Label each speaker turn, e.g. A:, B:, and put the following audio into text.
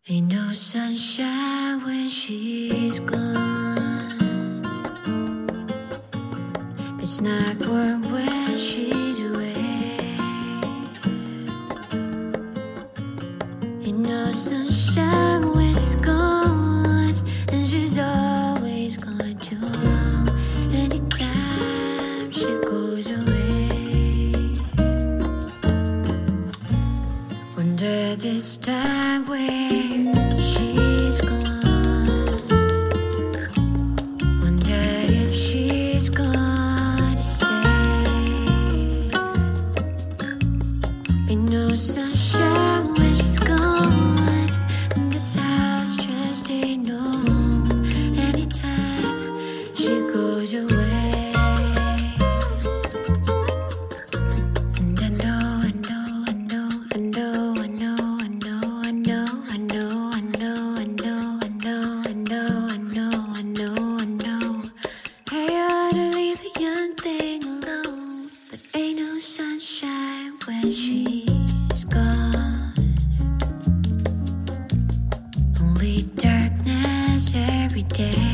A: Ain't no sunshine when she's gone. It's not warm when she's away. Ain't no sunshine when she's gone, and she's always gone too long. Anytime she goes away, wonder this time where she's gone. Wonder if she's gonna stay. Ain't no sunshine when she's gone, and this house just ain't no home. Anytime she goes away, and I know, I know, I know, I know, I know, I know, I know, I know, I know, I know, I know, I know, I know, I know, I know. I ought to leave the young thing alone, but ain't no sunshine when she's gone. Only darkness every day.